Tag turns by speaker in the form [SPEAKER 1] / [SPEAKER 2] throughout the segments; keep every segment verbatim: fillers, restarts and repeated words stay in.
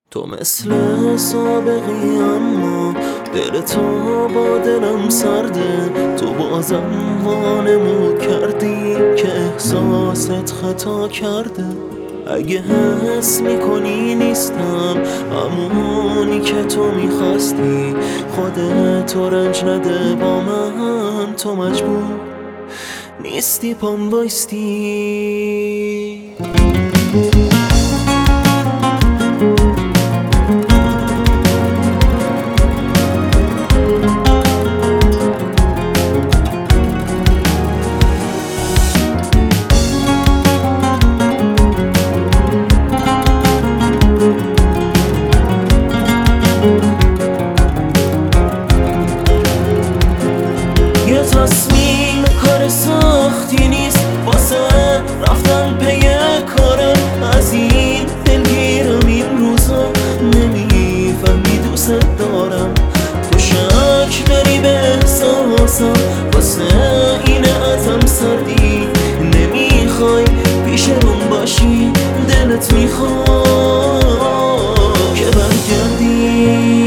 [SPEAKER 1] تو مثل سابقی اما دل تو با دلم سرده. تو بازم وانمود کردی که احساست خطا کرده. اگه حس میکنی نیستم همونی که تو میخواستی، خودت رنج نده با من، تو مجبور نیستی پام بایستی. یه تصمیم کار سختی نیست واسه رفتن پی کارم. از این دلگیرم این روزا، نمیفهمی دوست دارم. تو شک داری به احساسم، واسه اینه ازم سردی. نمیخوای پیش روم باشی، دلت میخواد که برگردی.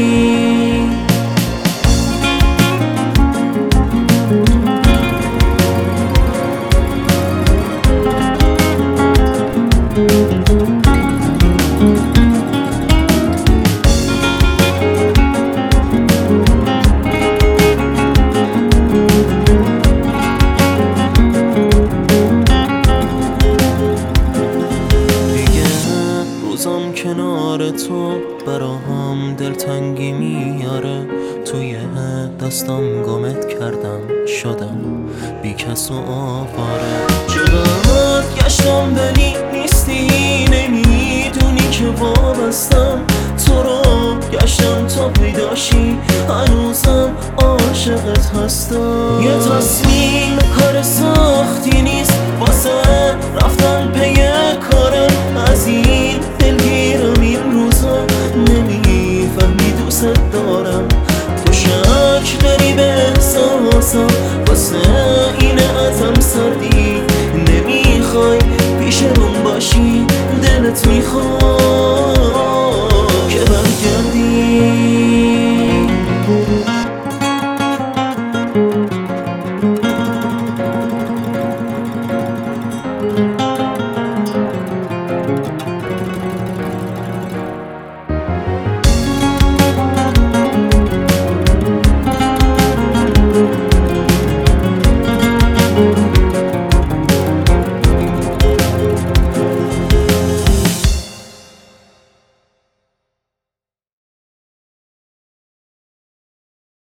[SPEAKER 1] کنار تو براهم دلتنگی میاره. توی دستم گمت کردم، شدم بی کس و آواره. چقدر گشتم ولی نیستی، نمیدونی که وابستم. تو رو گشتم تا پیداشی، هنوزم عاشقت هستم. یه تصمیم کار سختی نیست واسه رفتن پی کارم. از این دلگیرم این روزا، نمیفهمی دوست دارم. تو شک داری به احساسم، واسه اینه ازم سردی. نمیخوای پیش روم باشی، دلت میخواد